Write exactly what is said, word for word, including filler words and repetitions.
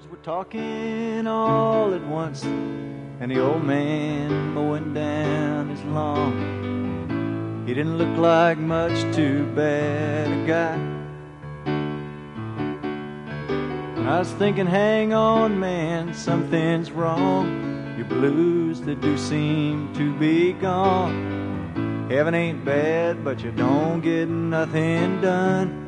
birds were talking all at once, and the old man mowing down his lawn. He didn't look like much too bad a guy. And I was thinking, hang on, man, something's wrong. Your blues, they do seem to be gone. Heaven ain't bad, but you don't get nothing done.